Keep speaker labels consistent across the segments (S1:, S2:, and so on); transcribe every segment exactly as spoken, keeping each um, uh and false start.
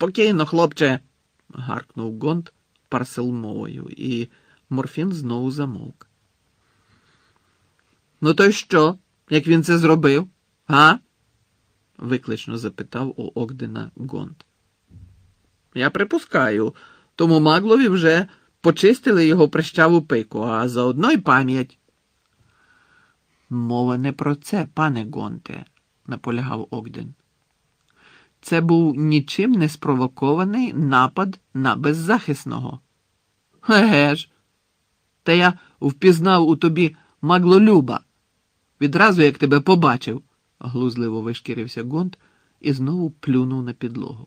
S1: Спокійно, хлопче, гаркнув Гонт парселмовою, і Морфін знову замовк. Ну то й що, як він це зробив, га? Виклично запитав у Огдена Гонт. Я припускаю, тому маглові вже почистили його прищаву пику, а заодно й пам'ять. Мова не про це, пане Гонте, наполягав Огден. Це був нічим не спровокований напад на беззахисного. Еге ж, та я впізнав у тобі маглолюба. Відразу, як тебе побачив, глузливо вишкірився Гонт і знову плюнув на підлогу.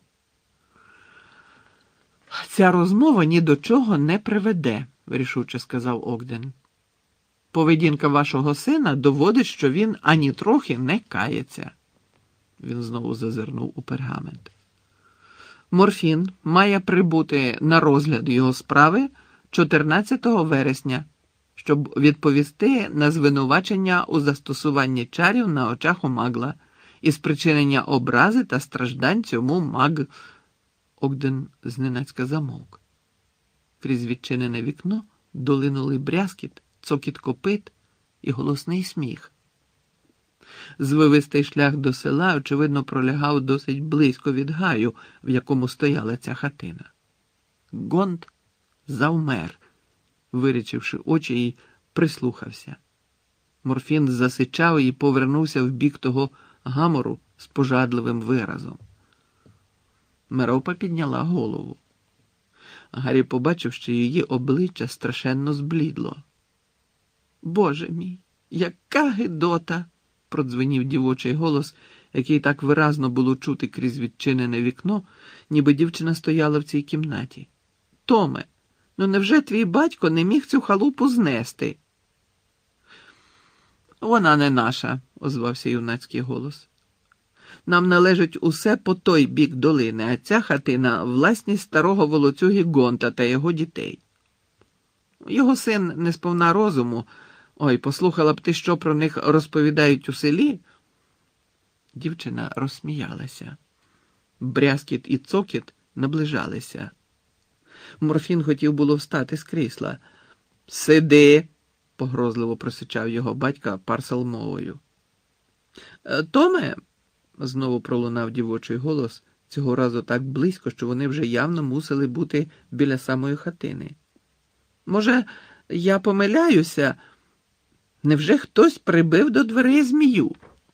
S1: Ця розмова ні до чого не приведе, рішуче сказав Огден. Поведінка вашого сина доводить, що він ані трохи не кається. Він знову зазирнув у пергамент. Морфін має прибути на розгляд його справи чотирнадцятого вересня, щоб відповісти на звинувачення у застосуванні чарів на очах у магла і спричинення образи та страждань цьому маг... Огден зненацька замовк. Крізь відчинене вікно долинули брязкіт, цокіт копит і голосний сміх. Звивистий шлях до села, очевидно, пролягав досить близько від гаю, в якому стояла ця хатина. Гонт завмер, вирічивши очі, і прислухався. Морфін засичав і повернувся в бік того гамору з пожадливим виразом. Меропа підняла голову. Гаррі побачив, що її обличчя страшенно зблідло. «Боже мій, яка гидота!» – продзвенів дівочий голос, який так виразно було чути крізь відчинене вікно, ніби дівчина стояла в цій кімнаті. «Томе, ну невже твій батько не міг цю халупу знести?» «Вона не наша», – озвався юнацький голос. «Нам належить усе по той бік долини, а ця хатина – власність старого волоцюги Гонта та його дітей. Його син не сповна розуму. Ой, послухала б ти, що про них розповідають у селі?» Дівчина розсміялася. Брязкіт і цокіт наближалися. Морфін хотів було встати з крісла. «Сиди!» – погрозливо просичав його батька парселмовою. «Томе!» – знову пролунав дівочий голос, цього разу так близько, що вони вже явно мусили бути біля самої хатини. «Може, я помиляюся? Невже хтось прибив до дверей змію?»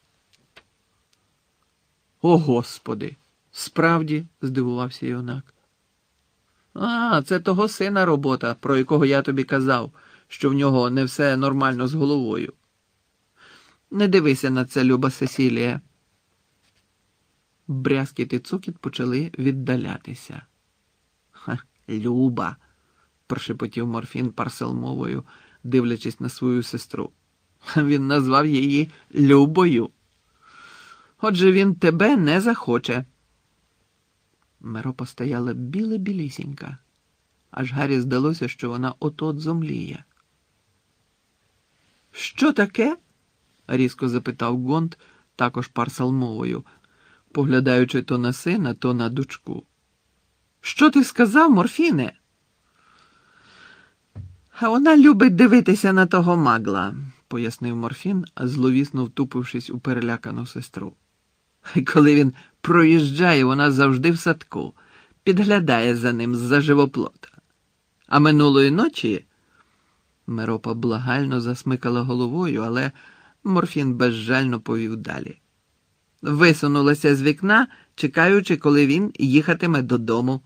S1: «О, Господи! Справді?» – здивувався юнак. «А, це того сина робота, про якого я тобі казав, що в нього не все нормально з головою. Не дивися на це, люба Сесілія». Брязкіт і цокіт почали віддалятися. «Ха, Люба!» – прошепотів Морфін парселмовою, дивлячись на свою сестру. Він назвав її Любою. «Отже, він тебе не захоче». Меропа стояла біле-білісінька. Аж Гаррі здалося, що вона от-от зомліє. «Що таке?» – різко запитав Гонт, також парселмовою, поглядаючи то на сина, то на дочку. «Що ти сказав, Морфіне?» «А вона любить дивитися на того магла», – пояснив Морфін, зловісно втупившись у перелякану сестру. «І коли він проїжджає, вона завжди в садку, підглядає за ним з-за живоплота. А минулої ночі...» Меропа благально засмикала головою, але Морфін безжально повів далі. «Висунулася з вікна, чекаючи, коли він їхатиме додому».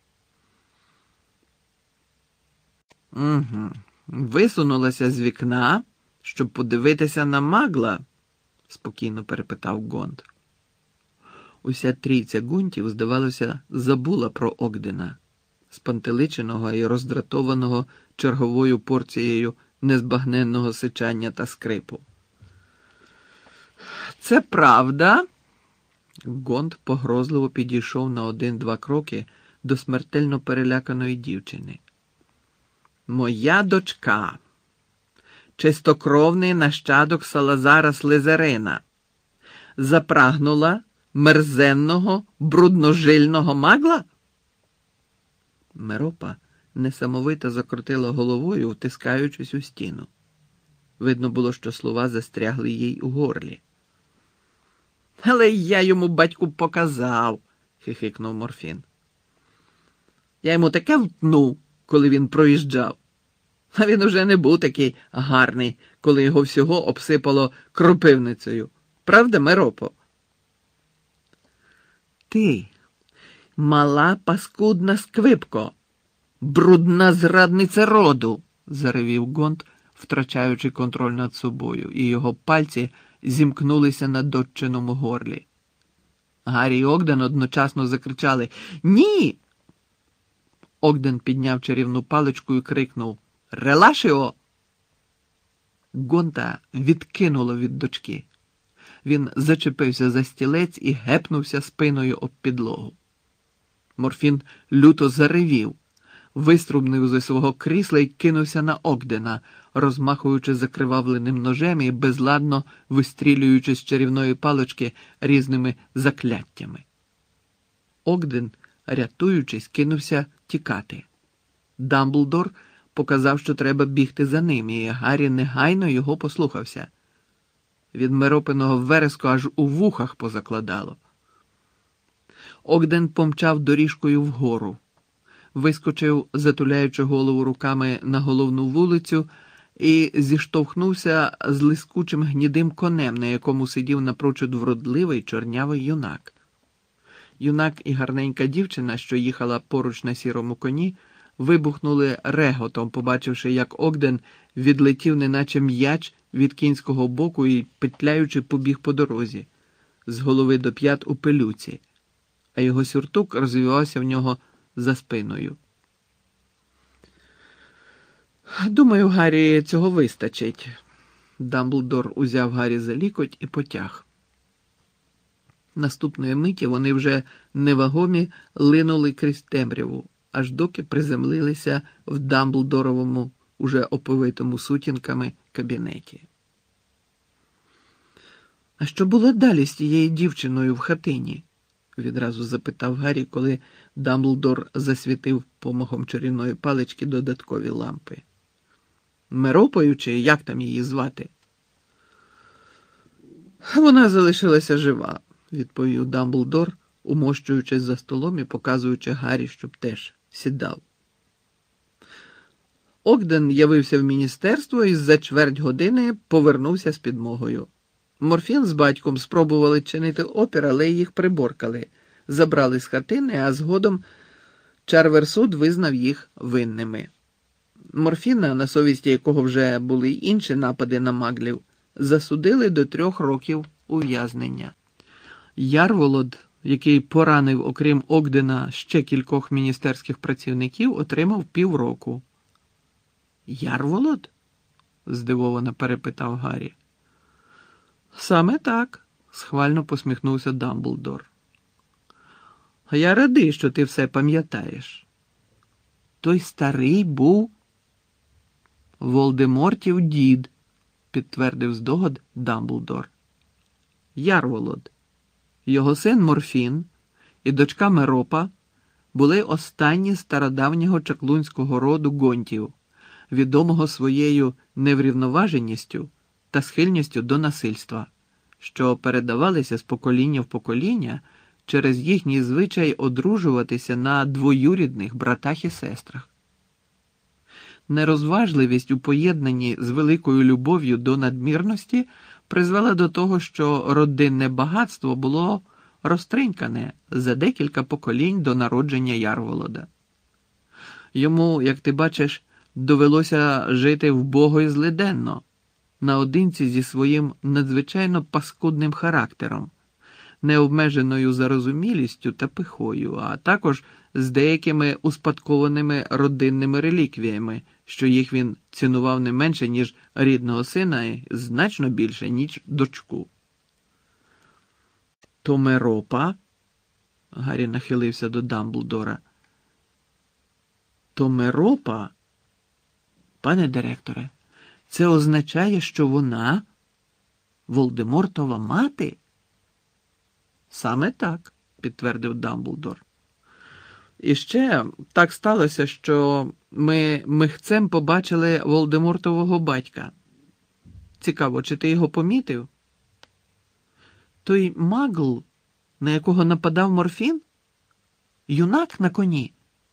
S1: «Угу. Висунулася з вікна, щоб подивитися на магла?» – спокійно перепитав Гонт. Уся трійця гунтів, здавалося, забула про Огдена, спантеличеного і роздратованого черговою порцією незбагненного сичання та скрипу. «Це правда?» Гонт погрозливо підійшов на один-два кроки до смертельно переляканої дівчини. «Моя дочка, чистокровний нащадок Салазара Слизерина, запрагнула мерзенного, брудножильного магла? Меропа несамовито закрутила головою, втискаючись у стіну. Видно було, що слова застрягли їй у горлі. Але я йому, батьку, показав, хихикнув Морфін. Я йому таке втнув, коли він проїжджав. А він уже не був такий гарний, коли його всього обсипало кропивницею. Правда, Меропо? Ти, мала паскудна сквипко, брудна зрадниця роду, заревів Гонт, втрачаючи контроль над собою, і його пальці зімкнулися на доччиному горлі. Гаррі і Огден одночасно закричали «Ні!». Огден підняв чарівну паличку і крикнув «Релашіо!». Гонта відкинуло від дочки. Він зачепився за стілець і гепнувся спиною об підлогу. Морфін люто заревів, виструбнув зі свого крісла і кинувся на Огдена, розмахуючи закривавленим ножем і безладно вистрілюючи з чарівної палички різними закляттями. Огден, рятуючись, кинувся тікати. Дамблдор показав, що треба бігти за ним, і Гаррі негайно його послухався. Від Меропиного вереску аж у вухах позакладало. Огден помчав доріжкою вгору, вискочив, затуляючи голову руками на головну вулицю, і зіштовхнувся з лискучим гнідим конем, на якому сидів напрочуд вродливий чорнявий юнак. Юнак і гарненька дівчина, що їхала поруч на сірому коні, вибухнули реготом, побачивши, як Огден відлетів неначе м'яч від кінського боку і, петляючи, побіг по дорозі, з голови до п'ят у пилюці, а його сюртук розвивався в нього за спиною. «Думаю, Гаррі, цього вистачить». Дамблдор узяв Гаррі за лікоть і потяг. Наступної миті вони вже невагомі линули крізь темряву, аж доки приземлилися в Дамблдоровому, уже оповитому сутінками, кабінеті. «А що було далі з тією дівчиною в хатині?» – відразу запитав Гаррі, коли Дамблдор засвітив помахом чарівної палички додаткові лампи. «Меропою, чи як там її звати?» «Вона залишилася жива», – відповів Дамблдор, умощуючись за столом і показуючи Гаррі, щоб теж сідав. Огден явився в міністерство і за чверть години повернувся з підмогою. Морфін з батьком спробували чинити опір, але їх приборкали, забрали з хатини, а згодом Чарверсуд визнав їх винними. Морфіна, на совісті якого вже були й інші напади на маглів, засудили до трьох років ув'язнення. Ярволод, який поранив, окрім Огдена, ще кількох міністерських працівників, отримав півроку. «Ярволод?» – здивовано перепитав Гаррі. «Саме так», – схвально посміхнувся Дамблдор. «А я радий, що ти все пам'ятаєш. Той старий був Волдемортів дід», – підтвердив здогад Дамблдор. «Ярволод, його син Морфін і дочка Меропа були останні стародавнього чаклунського роду гонтів, відомого своєю неврівноваженістю та схильністю до насильства, що передавалися з покоління в покоління через їхній звичай одружуватися на двоюрідних братах і сестрах. Нерозважливість у поєднанні з великою любов'ю до надмірності призвела до того, що родинне багатство було розтринькане за декілька поколінь до народження Ярволода. Йому, як ти бачиш, довелося жити вбого і злиденно, наодинці зі своїм надзвичайно паскудним характером, необмеженою зарозумілістю та пихою, а також з деякими успадкованими родинними реліквіями, що їх він цінував не менше, ніж рідного сина, і значно більше, ніж дочку. «То Меропа?» – Гаррі нахилився до Дамблдора. «То Меропа? Пане директоре, це означає, що вона Волдемортова мати?» Саме так, підтвердив Дамблдор. І ще так сталося, що ми михцем побачили Волдемортового батька. Цікаво, чи ти його помітив? Той магл, на якого нападав Морфін? Юнак на коні?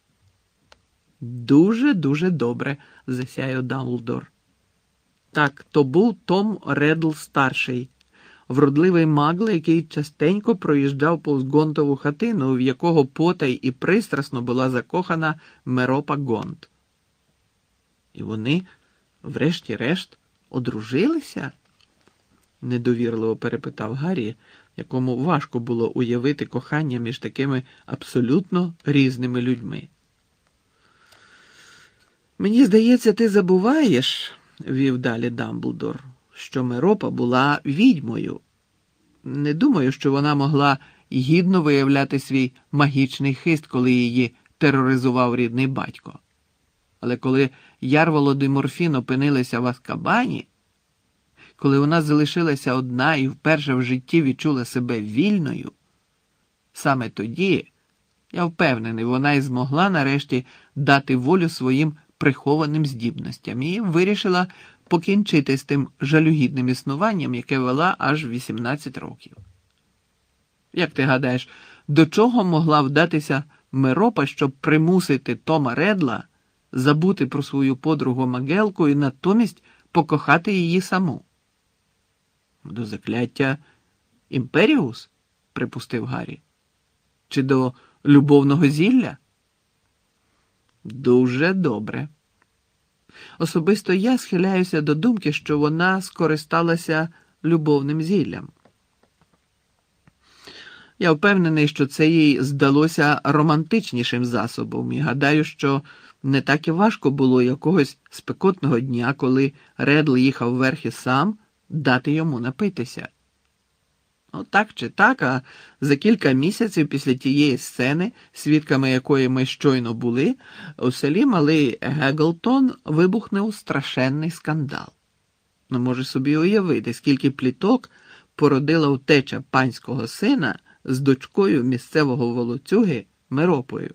S1: Дуже-дуже добре, засяяв Дамблдор. Так, то був Том Реддл старший, вродливий магл, який частенько проїжджав повз Гонтову хатину, в якого потай і пристрасно була закохана Меропа Гонт. І вони, врешті-решт, одружилися? Недовірливо перепитав Гаррі, якому важко було уявити кохання між такими абсолютно різними людьми. «Мені здається, ти забуваєш, – вів далі Дамблдор, – що Меропа була відьмою. Не думаю, що вона могла гідно виявляти свій магічний хист, коли її тероризував рідний батько. Але коли Ярволод і Морфін опинилися в Азкабані, коли вона залишилася одна і вперше в житті відчула себе вільною, саме тоді, я впевнений, вона й змогла нарешті дати волю своїм прихованим здібностям і вирішила покінчити з тим жалюгідним існуванням, яке вела аж вісімнадцять років. Як ти гадаєш, до чого могла вдатися Меропа, щоб примусити Тома Реддла забути про свою подругу Магелку і натомість покохати її саму? До закляття Імперіус, припустив Гаррі. Чи до любовного зілля? Дуже добре. Особисто я схиляюся до думки, що вона скористалася любовним зіллям. Я впевнений, що це їй здалося романтичнішим засобом, і гадаю, що не так і важко було якогось спекотного дня, коли Реддл їхав верхи сам, дати йому напитися. Ну, так чи так, а за кілька місяців після тієї сцени, свідками якої ми щойно були, у селі Малий Геглтон вибухнув страшенний скандал. Ну, може собі уявити, скільки пліток породила втеча панського сина з дочкою місцевого волоцюги Меропою.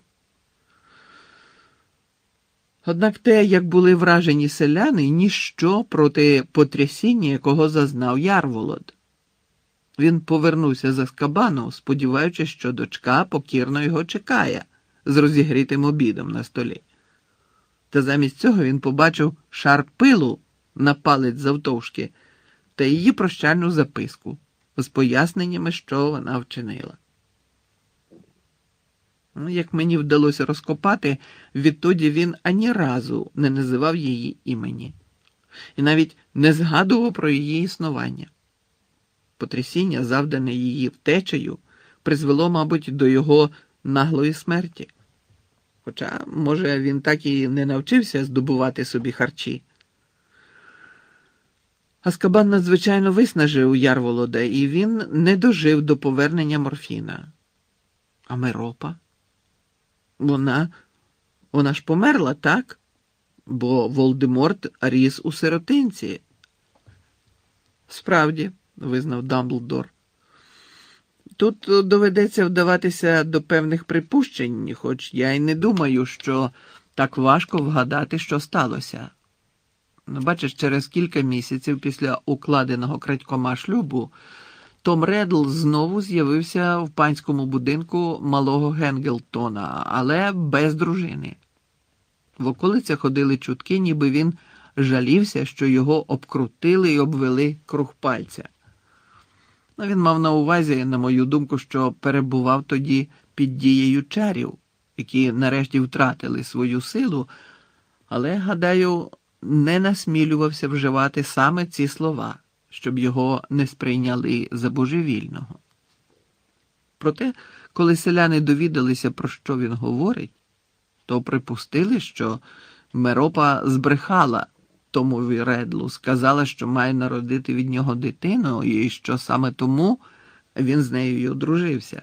S1: Однак те, як були вражені селяни, ніщо проти потрясіння, якого зазнав Ярволод. Він повернувся з Азкабану, сподіваючись, що дочка покірно його чекає з розігрітим обідом на столі. Та замість цього він побачив шар пилу на палець завтовшки та її прощальну записку з поясненнями, що вона вчинила. Як мені вдалося розкопати, відтоді він ані разу не називав її імені і навіть не згадував про її існування. Потрясіння, завдане її втечею, призвело, мабуть, до його наглої смерті. Хоча, може, він так і не навчився здобувати собі харчі. Азкабан надзвичайно виснажив Ярволода, і він не дожив до повернення Морфіна. А Меропа? Вона, вона ж померла, так? Бо Волдеморт ріс у сиротинці. Справді, визнав Дамблдор. Тут доведеться вдаватися до певних припущень, хоч я й не думаю, що так важко вгадати, що сталося. Бачиш, через кілька місяців після укладеного крадькома шлюбу Том Реддл знову з'явився в панському будинку малого Генглтона, але без дружини. В околицях ходили чутки, ніби він жалівся, що його обкрутили і обвели круг пальця. Він мав на увазі, на мою думку, що перебував тоді під дією чарів, які нарешті втратили свою силу, але, гадаю, не насмілювався вживати саме ці слова, щоб його не сприйняли за божевільного. Проте, коли селяни довідалися, про що він говорить, то припустили, що Меропа збрехала Томові Реддлу, сказала, що має народити від нього дитину, і що саме тому він з нею й одружився.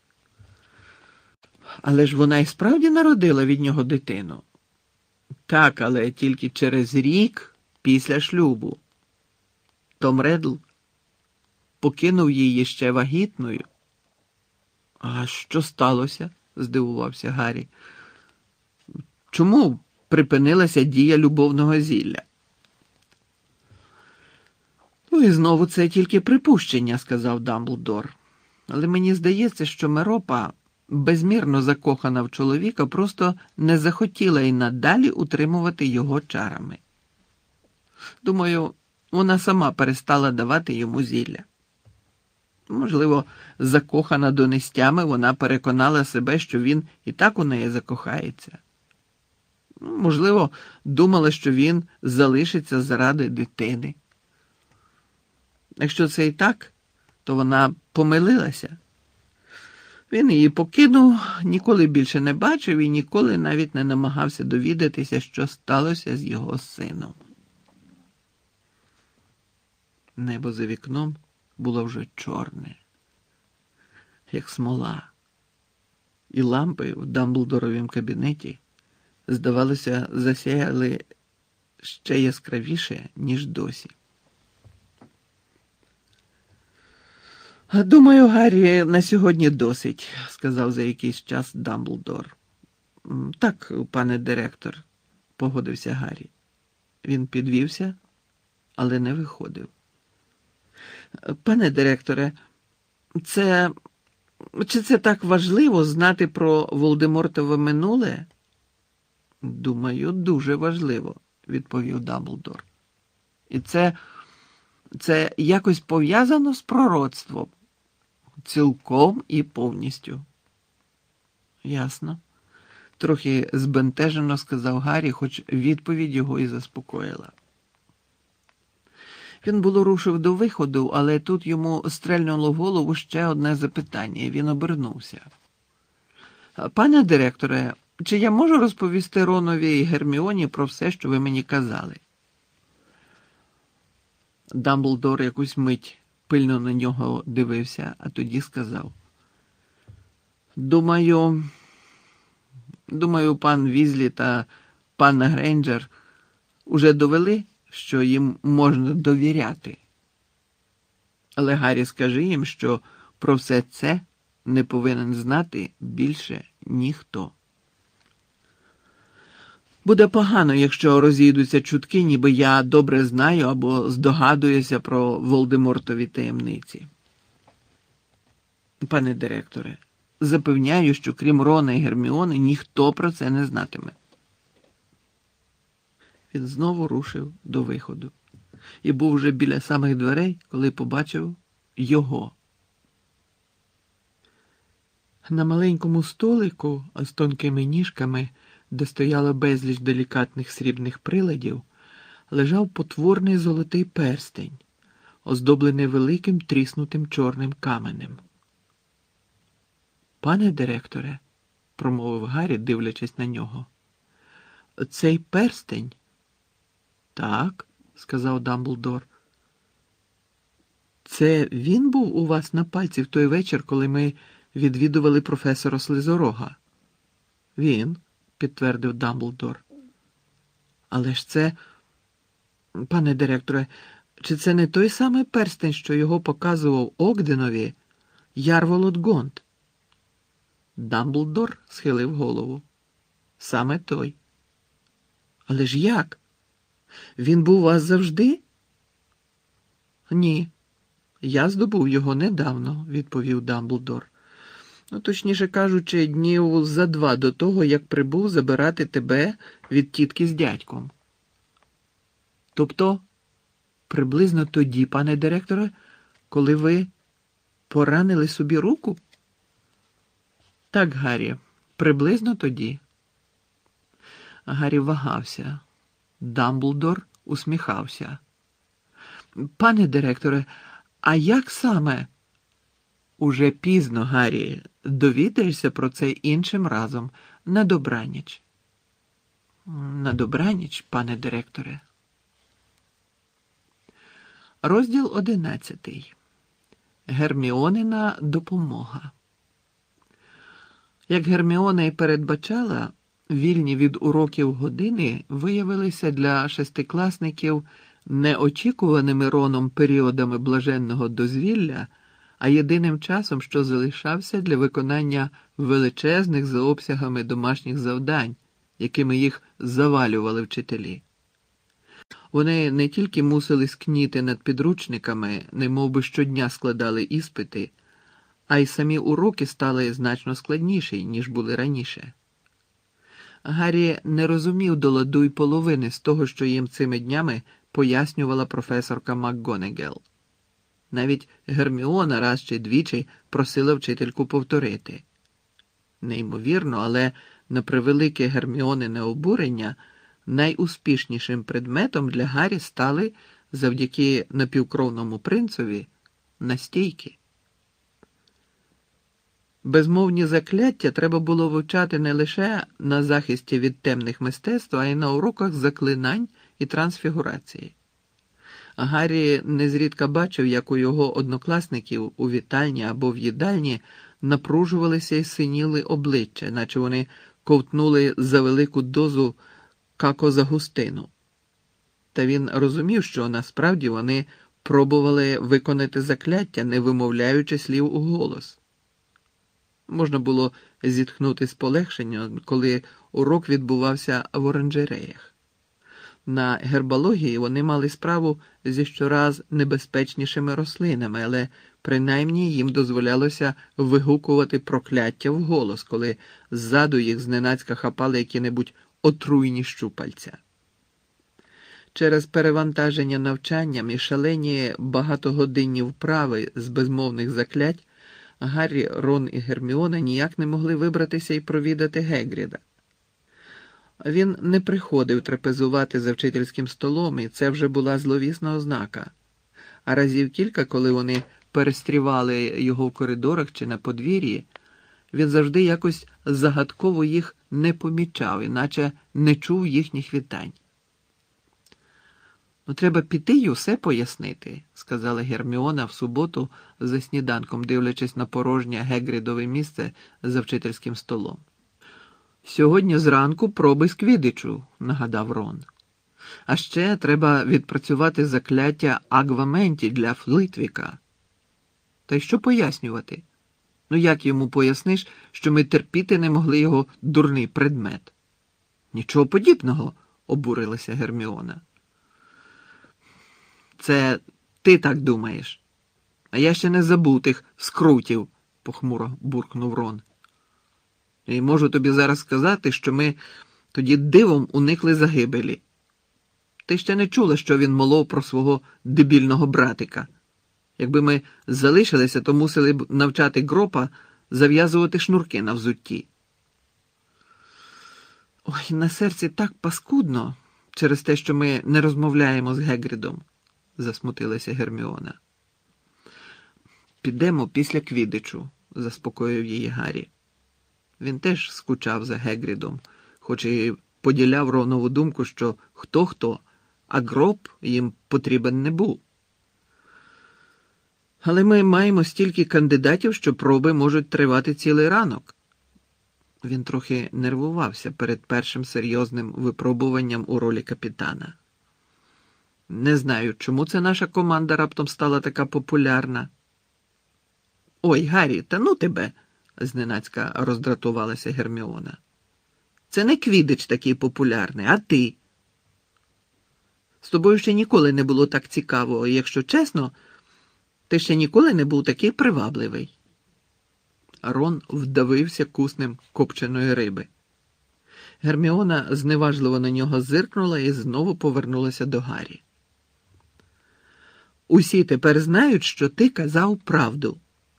S1: Але ж вона і справді народила від нього дитину. Так, але тільки через рік після шлюбу. Том Реддл покинув її ще вагітною, А що сталося? Здивувався Гаррі. Чому припинилася дія любовного зілля? Ну і знову це тільки припущення, сказав Дамблдор. Але мені здається, що Меропа, безмірно закохана в чоловіка, просто не захотіла й надалі утримувати його чарами. Думаю, вона сама перестала давати йому зілля. Можливо, закохана донестями, вона переконала себе, що він і так у неї закохається. Можливо, думала, що він залишиться заради дитини. Якщо це і так, то вона помилилася. Він її покинув, ніколи більше не бачив і ніколи навіть не намагався довідатися, що сталося з його сином. Небо за вікном було вже чорне, як смола, і лампи в Дамблдоровім кабінеті, здавалося, засяяли ще яскравіше, ніж досі. «Думаю, Гаррі, на сьогодні досить», – сказав за якийсь час Дамблдор. «Так, пане директор», – погодився Гаррі. Він підвівся, але не виходив. «Пане директоре, це... чи це так важливо знати про Волдемортове минуле?» «Думаю, дуже важливо», – відповів Дамблдор. «І це... це якось пов'язано з пророцтвом?» «Цілком і повністю». «Ясно», – трохи збентежено сказав Гаррі, хоч відповідь його і заспокоїла. Він було рушив до виходу, але тут йому стрельнуло в голову ще одне запитання, і він обернувся. «Пане директоре, чи я можу розповісти Ронові і Герміоні про все, що ви мені казали?» Дамблдор якусь мить пильно на нього дивився, а тоді сказав. «Думаю, думаю, пан Візлі та пан Грейнджер уже довели, що їм можна довіряти. Але, Гаррі, скажи їм, що про все це не повинен знати більше ніхто. Буде погано, якщо розійдуться чутки, ніби я добре знаю або здогадуюся про Волдемортові таємниці. Пане директоре, запевняю, що крім Рона і Герміони, ніхто про це не знатиме». Він знову рушив до виходу і був вже біля самих дверей, коли побачив його. На маленькому столику з тонкими ніжками, де стояло безліч делікатних срібних приладів, лежав потворний золотий перстень, оздоблений великим тріснутим чорним каменем. «Пане директоре», – промовив Гаррі, дивлячись на нього, – «цей перстень?» «Так», – сказав Дамблдор. «Це він був у вас на пальці в той вечір, коли ми відвідували професора Слизорога?» «Він», – підтвердив Дамблдор. «Але ж це, пане директоре, чи це не той самий перстень, що його показував Огденові Ярволод Гонт?» Дамблдор схилив голову. «Саме той». «Але ж як? Він був у вас завжди?» «Ні, я здобув його недавно», – відповів Дамблдор. «Ну, точніше кажучи, днів за два до того, як прибув забирати тебе від тітки з дядьком». «Тобто, приблизно тоді, пане директоре, коли ви поранили собі руку?» «Так, Гаррі, приблизно тоді». Гаррі вагався. Дамблдор усміхався. «Пане директоре, а як саме?» «Уже пізно, Гаррі. Довідаєшся про це іншим разом. На добраніч». «На добраніч, пане директоре». Розділ одинадцятий. Герміонина допомога. Як Герміона й передбачала, вільні від уроків години виявилися для шестикласників неочікуваними Роном періодами блаженного дозвілля, а єдиним часом, що залишався для виконання величезних за обсягами домашніх завдань, якими їх завалювали вчителі. Вони не тільки мусили скніти над підручниками, немов би щодня складали іспити, а й самі уроки стали значно складніші, ніж були раніше. Гаррі не розумів до ладу й половини з того, що їм цими днями пояснювала професорка МакГонегел. Навіть Герміона раз чи двічі просила вчительку повторити. Неймовірно, але на превелике Герміонине обурення найуспішнішим предметом для Гаррі стали, завдяки напівкровному принцові, настійки. Безмовні закляття треба було вивчати не лише на захисті від темних мистецтв, а й на уроках заклинань і трансфігурації. Гаррі незрідка бачив, як у його однокласників у вітальні або в їдальні напружувалися й синіли обличчя, наче вони ковтнули за велику дозу какозагустину. Та він розумів, що насправді вони пробували виконати закляття, не вимовляючи слів уголос. Можна було зітхнути з полегшення, коли урок відбувався в оранжереях. На гербології вони мали справу зі щораз небезпечнішими рослинами, але принаймні їм дозволялося вигукувати прокляття вголос, коли ззаду їх зненацька хапали які-небудь отруйні щупальця. Через перевантаження навчанням і шалені багатогодинні вправи з безмовних заклять Гаррі, Рон і Герміона ніяк не могли вибратися і провідати Гегріда. Він не приходив трапезувати за вчительським столом, і це вже була зловісна ознака. А разів кілька, коли вони перестрівали його в коридорах чи на подвір'ї, він завжди якось загадково їх не помічав, іначе не чув їхніх вітань. «Ну, треба піти й усе пояснити», – сказала Герміона в суботу за сніданком, дивлячись на порожнє Гегрідове місце за вчительським столом. «Сьогодні зранку проби з квіддичу», – нагадав Рон. «А ще треба відпрацювати закляття Агваменті для Флитвіка». «Та й що пояснювати? Ну як йому поясниш, що ми терпіти не могли його дурний предмет?» «Нічого подібного», – обурилася Герміона. «Це ти так думаєш. А я ще не забув тих скрутів», – похмуро буркнув Рон. «І можу тобі зараз сказати, що ми тоді дивом уникли загибелі. Ти ще не чула, що він молов про свого дебільного братика. Якби ми залишилися, то мусили б навчати Гропа зав'язувати шнурки на взутті». «Ой, на серці так паскудно через те, що ми не розмовляємо з Гегрідом», – засмутилася Герміона. «Підемо після квіддичу», – заспокоїв її Гаррі. Він теж скучав за Гегрідом, хоч і поділяв Ронову думку, що хто-хто, а Гроп їм потрібен не був. «Але ми маємо стільки кандидатів, що проби можуть тривати цілий ранок». Він трохи нервувався перед першим серйозним випробуванням у ролі капітана. «Не знаю, чому це наша команда раптом стала така популярна». «Ой, Гаррі, та ну тебе!» – зненацька роздратувалася Герміона. «Це не квіддич такий популярний, а ти. З тобою ще ніколи не було так цікаво, і, якщо чесно, ти ще ніколи не був такий привабливий». Рон вдавився куснем копченої риби. Герміона зневажливо на нього зиркнула і знову повернулася до Гаррі. «Усі тепер знають, що ти казав правду.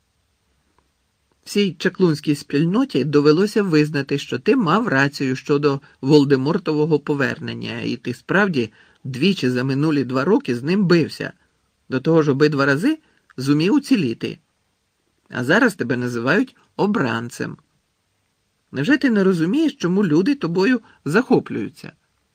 S1: Всій чаклунській спільноті довелося визнати, що ти мав рацію щодо Волдемортового повернення, і ти справді двічі за минулі два роки з ним бився, до того ж обидва рази зумів уціліти. А зараз тебе називають обранцем. Невже ти не розумієш, чому люди тобою захоплюються?»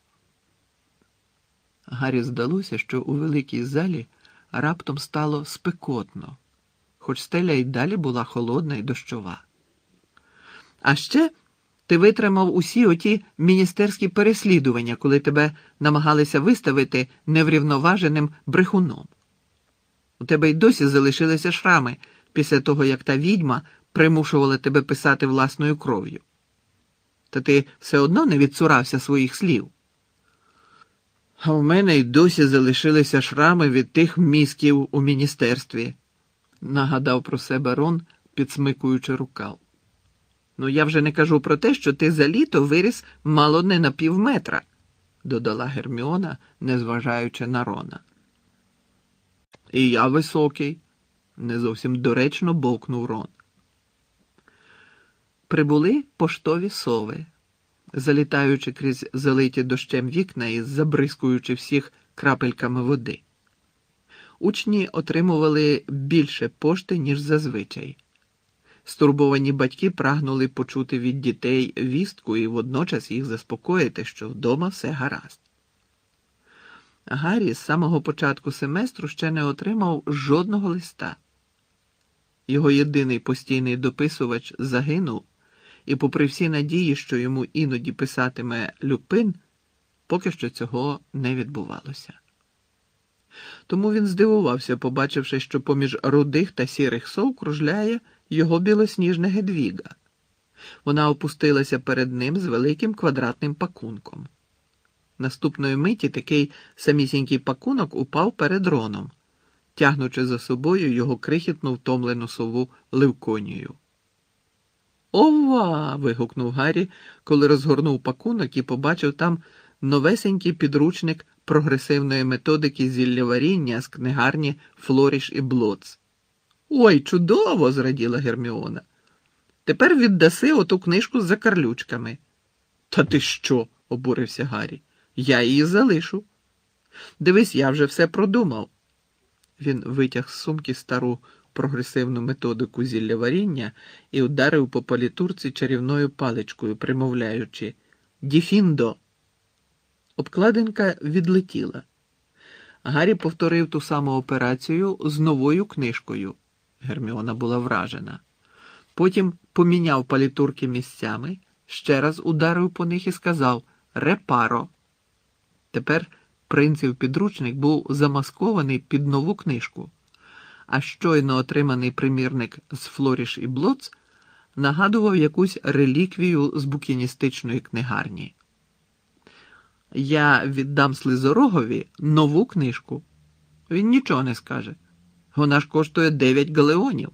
S1: Гаррі здалося, що у великій залі раптом стало спекотно, хоч стеля й далі була холодна і дощова. «А ще ти витримав усі оті міністерські переслідування, коли тебе намагалися виставити неврівноваженим брехуном. У тебе й досі залишилися шрами після того, як та відьма примушувала тебе писати власною кров'ю. Та ти все одно не відцурався своїх слів. А в мене й досі залишилися шрами від тих мізків у міністерстві, нагадав про себе Рон, підсмикуючи рукав. Ну, я вже не кажу про те, що ти за літо виріс мало не на півметра, додала Герміона, незважаючи на Рона. І я високий, не зовсім доречно бовкнув Рон. Прибули поштові сови, залітаючи крізь залиті дощем вікна і забризкуючи всіх крапельками води. Учні отримували більше пошти, ніж зазвичай. Стурбовані батьки прагнули почути від дітей вістку і водночас їх заспокоїти, що вдома все гаразд. Гаррі з самого початку семестру ще не отримав жодного листа. Його єдиний постійний дописувач загинув, і попри всі надії, що йому іноді писатиме Люпин, поки що цього не відбувалося. Тому він здивувався, побачивши, що поміж рудих та сірих сов кружляє його білосніжна Гедвіга. Вона опустилася перед ним з великим квадратним пакунком. Наступної миті такий самісінький пакунок упав перед Роном, тягнучи за собою його крихітну втомлену сову Левконію. «Ова!» – вигукнув Гаррі, коли розгорнув пакунок і побачив там новесенький підручник прогресивної методики зіллєваріння з книгарні «Флоріш і Блоц». «Ой, чудово!» – зраділа Герміона. «Тепер віддаси оту книжку з закарлючками». «Та ти що?» – обурився Гаррі. «Я її залишу. Дивись, я вже все продумав». Він витяг з сумки стару прогресивну методику зіллєваріння і ударив по палітурці чарівною паличкою, примовляючи «Діфіндо». Обкладинка відлетіла. Гаррі повторив ту саму операцію з новою книжкою. Герміона була вражена. Потім поміняв палітурки місцями, ще раз ударив по них і сказав «Репаро». Тепер принців підручник був замаскований під нову книжку, а щойно отриманий примірник з Флоріш і Блоц нагадував якусь реліквію з букіністичної книгарні. «Я віддам Слизорогові нову книжку. Він нічого не скаже. Вона ж коштує дев'ять галеонів».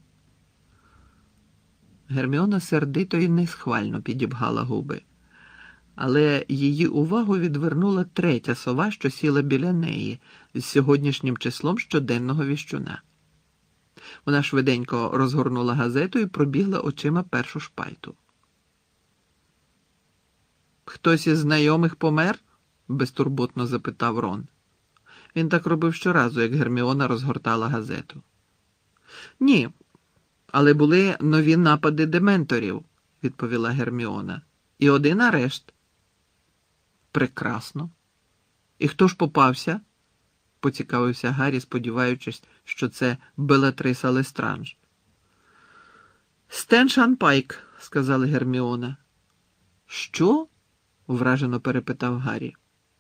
S1: Герміона сердито і несхвально підібгала губи. Але її увагу відвернула третя сова, що сіла біля неї, з сьогоднішнім числом щоденного віщуна. Вона швиденько розгорнула газету і пробігла очима першу шпальту. «Хтось із знайомих помер?» – безтурботно запитав Рон. Він так робив щоразу, як Герміона розгортала газету. «Ні, але були нові напади дементорів», – відповіла Герміона. «І один арешт». «Прекрасно. І хто ж попався?» – поцікавився Гаррі, сподіваючись, що це Белатриса Лестранж. «Стен Шанпайк», – сказала Герміона. «Що?» – вражено перепитав Гаррі.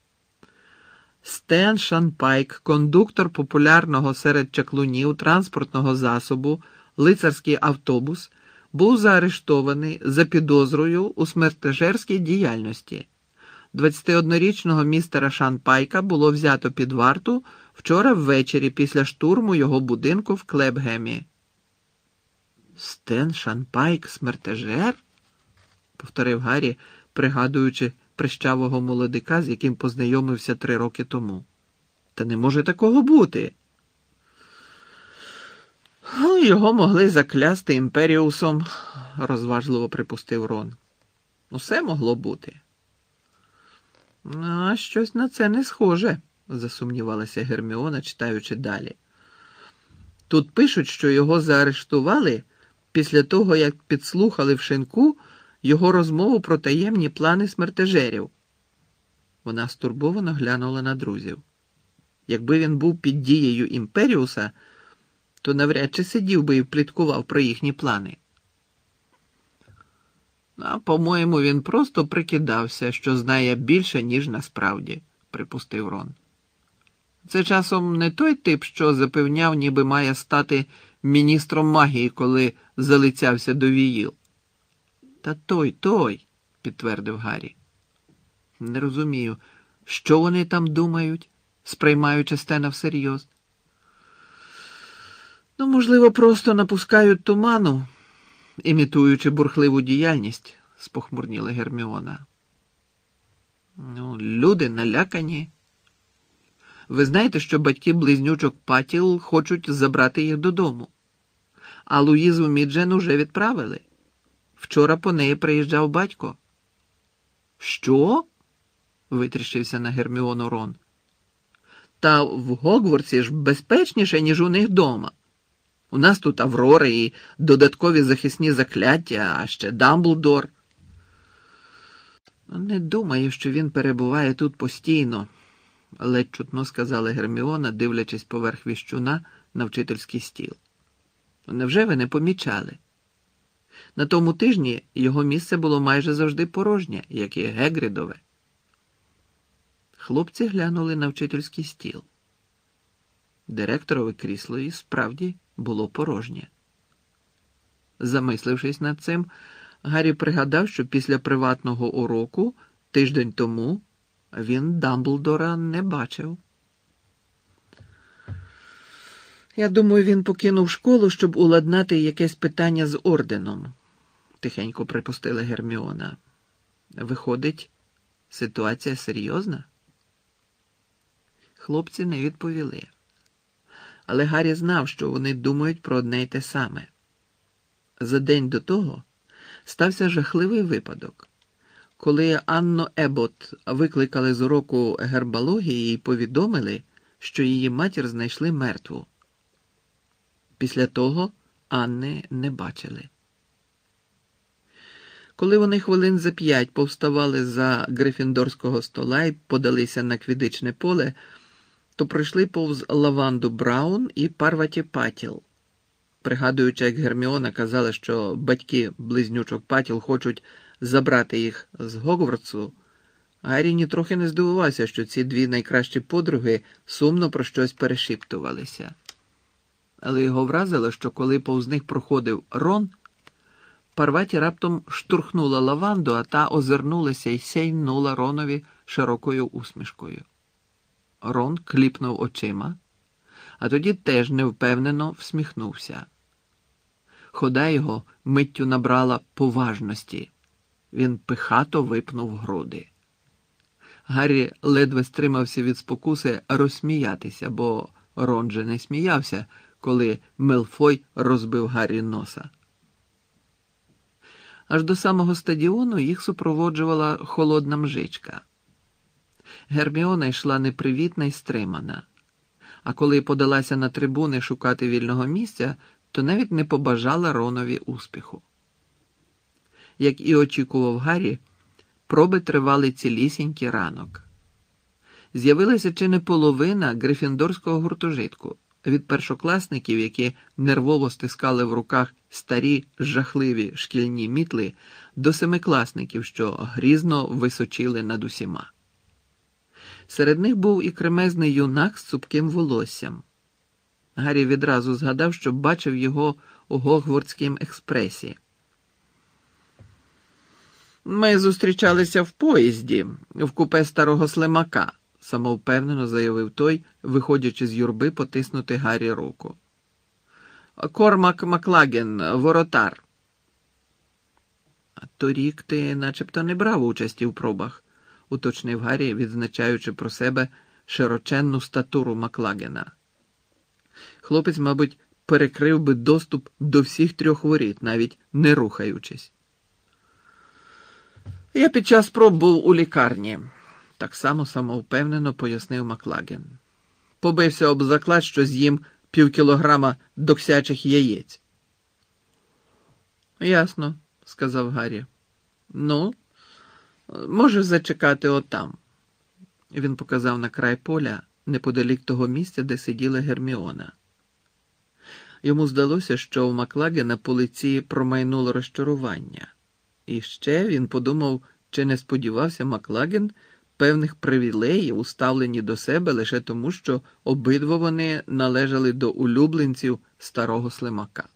S1: Стен Шанпайк, кондуктор популярного серед чаклунів транспортного засобу «Лицарський автобус», був заарештований за підозрою у смертежерській діяльності. двадцятиоднорічного містера Шанпайка було взято під варту вчора ввечері після штурму його будинку в Клебгемі. «Стен Шанпайк смертежер?» – повторив Гаррі, пригадуючи прищавого молодика, з яким познайомився три роки тому. «Та не може такого бути!» «Його могли заклясти імперіусом», – розважливо припустив Рон. «Усе могло бути». «А щось на це не схоже», – засумнівалася Герміона, читаючи далі. «Тут пишуть, що його заарештували після того, як підслухали в шинку його розмову про таємні плани смертежерів». Вона стурбовано глянула на друзів. Якби він був під дією імперіуса, то навряд чи сидів би і пліткував про їхні плани. «А, по-моєму, він просто прикидався, що знає більше, ніж насправді», – припустив Рон. «Це часом не той тип, що запевняв, ніби має стати міністром магії, коли залицявся до віїл. Та той, той, підтвердив Гаррі. Не розумію, що вони там думають, сприймаючи Стена всерйоз. Ну, можливо, просто напускають туману, імітуючи бурхливу діяльність, спохмурніла Герміона. Ну, люди налякані. Ви знаєте, що батьки близнючок Патіл хочуть забрати їх додому. А Луїзу Міджен уже відправили. Вчора по неї приїжджав батько. Що? Витріщився на Герміону Рон. Та в Гогвартсі ж безпечніше, ніж у них дома. У нас тут Аврора і додаткові захисні закляття, а ще Дамблдор. Не думаю, що він перебуває тут постійно, ледь чутно сказала Герміона, дивлячись поверх віщуна на вчительський стіл. Невже ви не помічали? На тому тижні його місце було майже завжди порожнє, як і Гегрідове. Хлопці глянули на вчительський стіл. Директорове крісло і справді було порожнє. Замислившись над цим, Гаррі пригадав, що після приватного уроку тиждень тому він Дамблдора не бачив. Я думаю, він покинув школу, щоб уладнати якесь питання з орденом, тихенько припустила Герміона. Виходить, ситуація серйозна? Хлопці не відповіли. Але Гаррі знав, що вони думають про одне й те саме. За день до того стався жахливий випадок, коли Анну Ебот викликали з уроку гербології і повідомили, що її матір знайшли мертву. Після того Анни не бачили. Коли вони хвилин за п'ять повставали за грифіндорського стола і подалися на квідичне поле, то пройшли повз Лаванду Браун і Парваті Патіл. Пригадуючи, як Герміона казала, що батьки близнючок Патіл хочуть забрати їх з Гогвартсу, Гаррі нітрохи не здивувався, що ці дві найкращі подруги сумно про щось перешіптувалися. Але його вразило, що коли повз них проходив Рон, Парваті раптом штурхнула Лаванду, а та озирнулася і сяйнула Ронові широкою усмішкою. Рон кліпнув очима, а тоді теж невпевнено всміхнувся. Хода його миттю набрала поважності. Він пихато випнув груди. Гаррі ледве стримався від спокуси розсміятися, бо Рон же не сміявся, коли Мелфой розбив Гаррі носа. Аж до самого стадіону їх супроводжувала холодна мжичка. Герміона йшла непривітна й стримана, а коли подалася на трибуни шукати вільного місця, то навіть не побажала Ронові успіху. Як і очікував Гаррі, проби тривали цілісінький ранок. З'явилася чи не половина грифіндорського гуртожитку, від першокласників, які нервово стискали в руках старі жахливі шкільні мітли, до семикласників, що грізно височили над усіма. Серед них був і кремезний юнак з цупким волоссям. Гаррі відразу згадав, що бачив його у Гогвартському експресі. «Ми зустрічалися в поїзді, в купе старого Слимака», – самовпевнено заявив той, виходячи з юрби потиснути Гаррі руку. «Кормак Маклаген, воротар». «Торік ти начебто не брав участі в пробах», – уточнив Гаррі, відзначаючи про себе широченну статуру Маклагена. Хлопець, мабуть, перекрив би доступ до всіх трьох воріт, навіть не рухаючись. «Я під час проб був у лікарні», – так само самовпевнено пояснив Маклаген. «Побився об заклад, що з'їм півкілограма доксячих яєць». «Ясно», – сказав Гаррі. «Ну, можеш зачекати отам». Він показав на край поля, неподалік того місця, де сиділа Герміона. Йому здалося, що у Маклагена по лиці промайнуло розчарування. І ще він подумав, чи не сподівався Маклаген певних привілеїв, уставлені до себе лише тому, що обидва вони належали до улюбленців старого Слимака.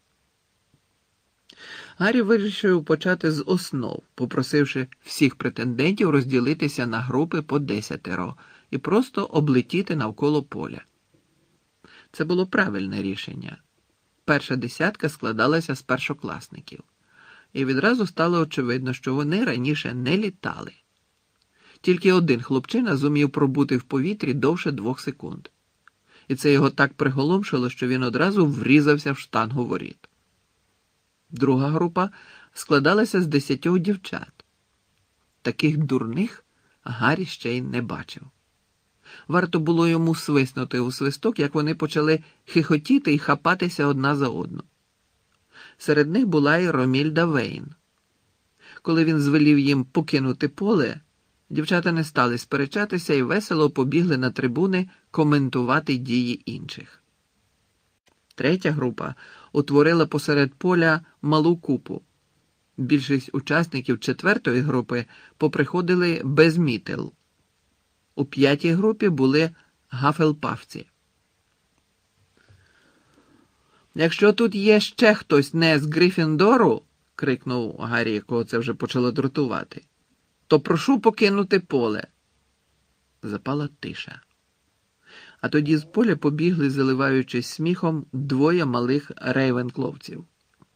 S1: Гаррі вирішив почати з основ, попросивши всіх претендентів розділитися на групи по десятеро і просто облетіти навколо поля. Це було правильне рішення. Перша десятка складалася з першокласників. І відразу стало очевидно, що вони раніше не літали. Тільки один хлопчина зумів пробути в повітрі довше двох секунд. І це його так приголомшило, що він одразу врізався в штангу воріт. Друга група складалася з десятьох дівчат. Таких дурних Гаррі ще й не бачив. Варто було йому свиснути у свисток, як вони почали хихотіти і хапатися одна за одну. Серед них була і Ромільда Вейн. Коли він звелів їм покинути поле, дівчата не стали сперечатися і весело побігли на трибуни коментувати дії інших. Третя група утворила посеред поля малу купу. Більшість учасників четвертої групи поприходили без мітел. У п'ятій групі були гафелпавці. «Якщо тут є ще хтось не з Гриффіндору», – крикнув Гаррі, якого це вже почало дратувати, – «то прошу покинути поле». Запала тиша. А тоді з поля побігли, заливаючись сміхом, двоє малих рейвенкловців.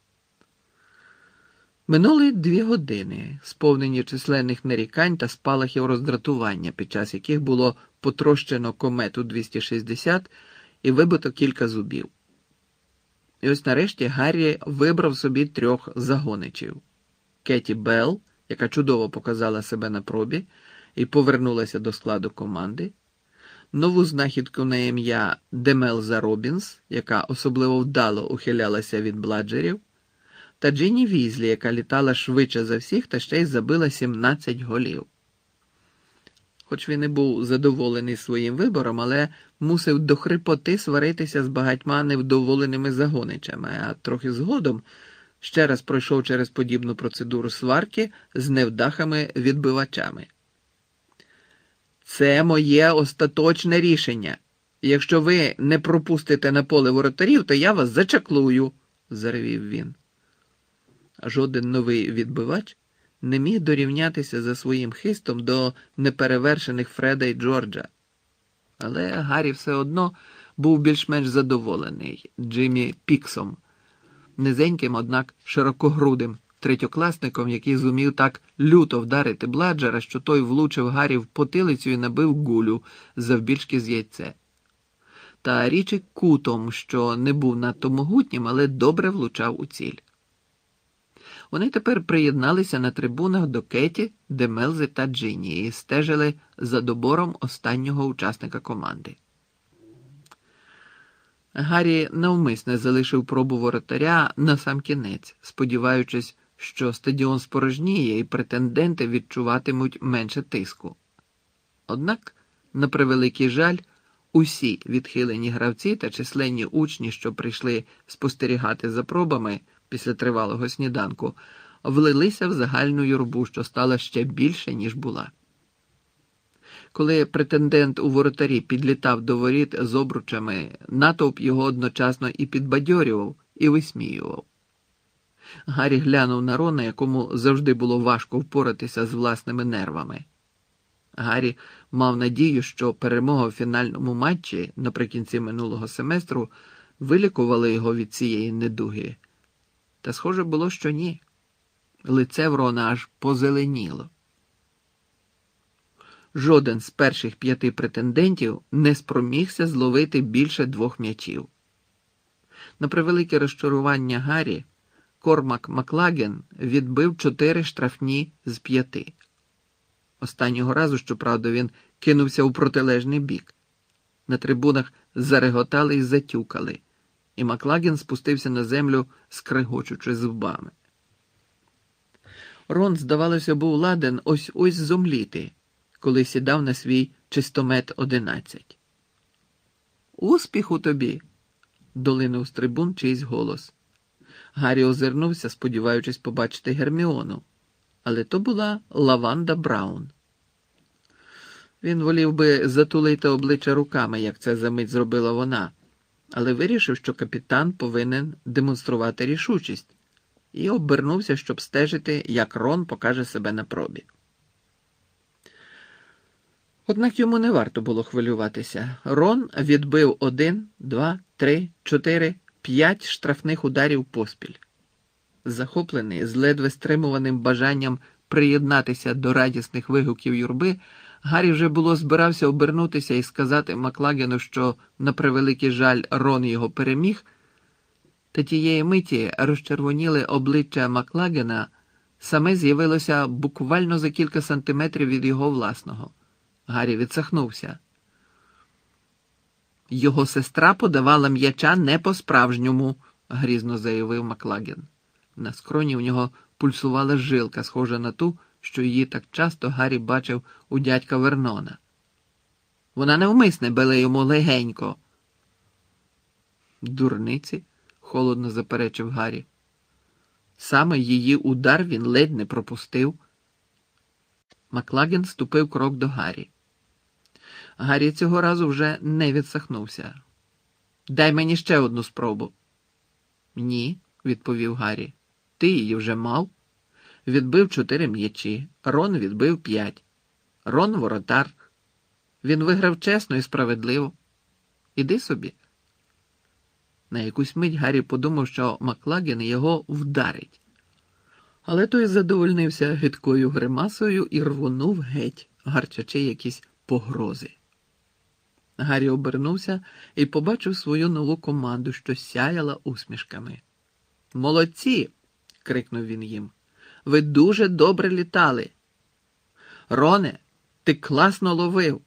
S1: Минули дві години, сповнені численних нарікань та спалахів роздратування, під час яких було потрощено комету двісті шістдесят і вибито кілька зубів. І ось нарешті Гаррі вибрав собі трьох загоничів. Кеті Белл, яка чудово показала себе на пробі і повернулася до складу команди, нову знахідку на ім'я Демелза Робінс, яка особливо вдало ухилялася від бладжерів, та Джинні Візлі, яка літала швидше за всіх та ще й забила сімнадцять голів. Хоч він і був задоволений своїм вибором, але мусив до хрипоти сваритися з багатьма невдоволеними загоничами, а трохи згодом ще раз пройшов через подібну процедуру сварки з невдахами-відбивачами. «Це моє остаточне рішення. Якщо ви не пропустите на поле воротарів, то я вас зачаклую», – заревів він. Жоден новий відбивач не міг дорівнятися за своїм хистом до неперевершених Фреда і Джорджа. Але Гаррі все одно був більш-менш задоволений Джиммі Піксом, низеньким, однак широкогрудим третьокласником, який зумів так люто вдарити бладжера, що той влучив Гаррі в потилицю і набив гулю завбільшки з яйце. Та Річі Кутом, що не був надто могутнім, але добре влучав у ціль. Вони тепер приєдналися на трибунах до Кеті, Демелзи та Джинні і стежили за добором останнього учасника команди. Гаррі навмисне залишив пробу воротаря на сам кінець, сподіваючись, що стадіон спорожніє і претенденти відчуватимуть менше тиску. Однак, на превеликий жаль, усі відхилені гравці та численні учні, що прийшли спостерігати за пробами після тривалого сніданку, влилися в загальну юрбу, що стала ще більше, ніж була. Коли претендент у воротарі підлітав до воріт з обручами, натовп його одночасно і підбадьорював, і висміював. Гаррі глянув на Рона, якому завжди було важко впоратися з власними нервами. Гаррі мав надію, що перемога в фінальному матчі наприкінці минулого семестру вилікувала його від цієї недуги. Та схоже було, що ні. Лице в Рона аж позеленіло. Жоден з перших п'яти претендентів не спромігся зловити більше двох м'ячів. На превелике розчарування Гаррі, Кормак Маклаген відбив чотири штрафні з п'яти. Останнього разу, щоправда, він кинувся у протилежний бік. На трибунах зареготали і затюкали, і Маклаген спустився на землю, скрегочучи зубами. Рон, здавалося, був ладен ось-ось зомліти, коли сідав на свій чистомет одинадцять. «Успіху тобі!» – долинув з трибун чийсь голос. Гаррі озирнувся, сподіваючись побачити Герміону, але то була Лаванда Браун. Він волів би затулити обличчя руками, як це за мить зробила вона, але вирішив, що капітан повинен демонструвати рішучість, і обернувся, щоб стежити, як Рон покаже себе на пробі. Однак йому не варто було хвилюватися. Рон відбив один, два, три, чотири, п'ять штрафних ударів поспіль. Захоплений, з ледве стримуваним бажанням приєднатися до радісних вигуків юрби, Гаррі вже було збирався обернутися і сказати Маклагену, що, на превеликий жаль, Рон його переміг, та тієї миті розчервоніле обличчя Маклагена саме з'явилося буквально за кілька сантиметрів від його власного. Гаррі відсахнувся. «Його сестра подавала м'яча не по-справжньому», – грізно заявив Маклаген. На скроні в нього пульсувала жилка, схожа на ту, що її так часто Гаррі бачив у дядька Вернона. «Вона навмисне била йому легенько». «Дурниці», – холодно заперечив Гаррі. «Саме її удар він ледь не пропустив». Маклаген ступив крок до Гаррі. Гаррі цього разу вже не відсахнувся. «Дай мені ще одну спробу». «Ні», – відповів Гаррі. «Ти її вже мав. Відбив чотири м'ячі. Рон відбив п'ять. Рон – воротар. Він виграв чесно і справедливо. Іди собі». На якусь мить Гаррі подумав, що Маклаген його вдарить. Але той задовольнився гидкою гримасою і рвонув геть, гарчачи якісь погрози. Гаррі обернувся і побачив свою нову команду, що сяяла усмішками. «Молодці!» – крикнув він їм. «Ви дуже добре літали! Роне, ти класно ловив!